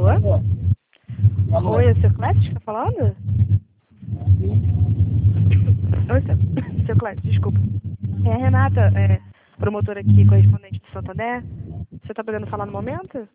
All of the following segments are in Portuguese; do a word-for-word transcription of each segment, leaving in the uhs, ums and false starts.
Alô? Alô? Oi, é o seu Clécio que está falando? Oi, seu, seu Clécio, desculpa. É a Renata, é, promotora aqui, correspondente do Santander. Você está podendo falar no momento?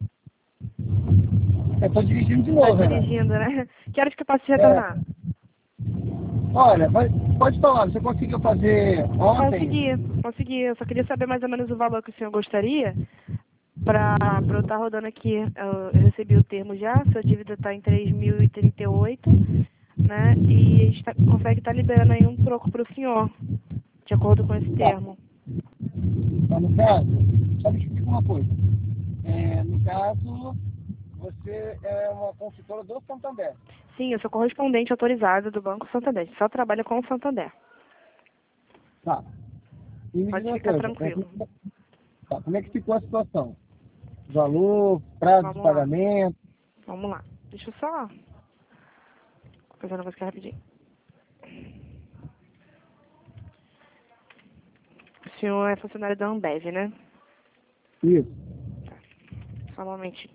Eu tô dirigindo de Está novo, Renato. dirigindo, né? Que horas que eu posso te retornar? É. Olha, vai- pode falar, você conseguiu fazer ontem? Consegui, consegui. Eu só queria saber mais ou menos o valor que o senhor gostaria para eu estar rodando aqui. Eu, eu recebi o termo já, sua dívida está em três mil e trinta e oito, né? E a gente tá, consegue estar liberando aí um troco para o senhor, de acordo com esse Tá. termo. Tá, no caso, só me explica uma coisa. É, no caso, você é uma consultora do Santander. Sim, eu sou correspondente autorizada do Banco Santander. Só trabalho com o Santander. Tá. E me diz Pode uma ficar coisa, é, tranquilo. tá, como é que ficou a situação? Valor, prazo de Vamos lá. pagamento? Vamos lá. Deixa eu só fazer um negócio aqui rapidinho. O senhor é funcionário da Ambev, né? Isso. Só um momentinho.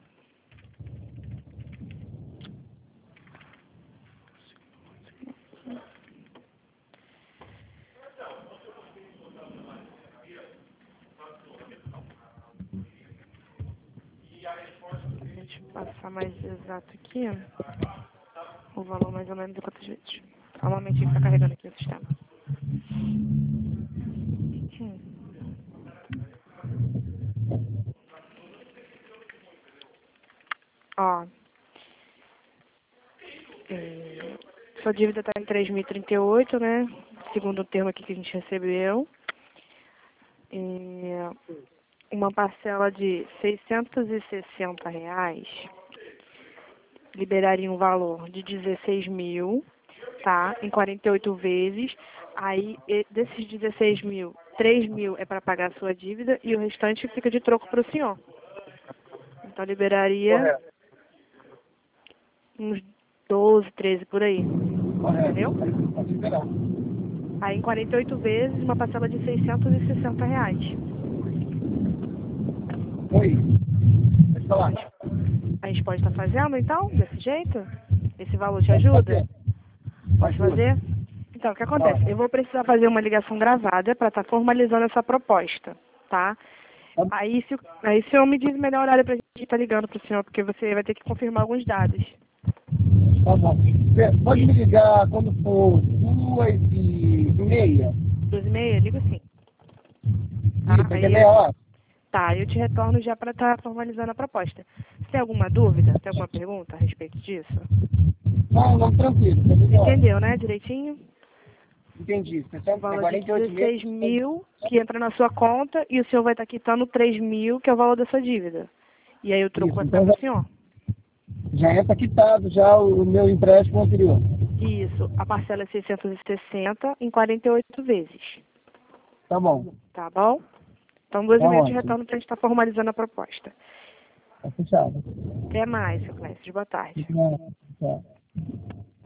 Deixa eu passar mais exato aqui. O valor mais ou menos de quantas vezes. Só um momentinho que tá carregando aqui o sistema. Hum. Ó. Hum, sua dívida está em três mil e trinta e oito, né? Segundo o termo aqui que a gente recebeu. E uma parcela de seiscentos e sessenta reais liberaria um valor de dezesseis mil, tá? Em quarenta e oito vezes. Aí, e- desses dezesseis mil, três mil é para pagar a sua dívida e o restante fica de troco para o senhor. Então, liberaria Correto. uns doze, treze por aí. Correto. Entendeu? Pode liberar. Aí, em quarenta e oito vezes, uma parcela de seiscentos e sessenta reais. Oi. Pode falar. A gente pode estar fazendo, então, desse jeito? Esse valor te Pode ajuda? fazer. Pode Ajuda. fazer? Então, o que acontece? Pode. Eu vou precisar fazer uma ligação gravada para estar formalizando essa proposta, tá? Aí, se, o- aí, se eu me diz o melhor horário para a gente estar ligando para o senhor, porque você vai ter que confirmar alguns dados. Tá bom. Você pode me ligar quando for duas e meia? Duas e meia? Ligo sim. Tá? Isso, daqui a Aí, meia hora? tá, eu te retorno já para estar formalizando a proposta. Você tem alguma dúvida? Tem alguma pergunta a respeito disso? Não, não, tranquilo. Daqui a meia hora. Entendeu, né? Direitinho? Entendi. O sessenta, valor de quarenta e oito dezesseis meses. mil que entra na sua conta e o senhor vai estar quitando três mil, que é o valor da sua dívida. E aí o troco Isso, vai ficar então para já, o senhor. já entra quitado já o meu empréstimo anterior. Isso, a parcela é seiscentos e sessenta em quarenta e oito vezes. Tá bom. Tá bom? Então, dois Tá e meia de ótimo. retorno para a gente estar formalizando a proposta. Tá fechado. Até mais, seu Clécio. Boa tarde. Tá.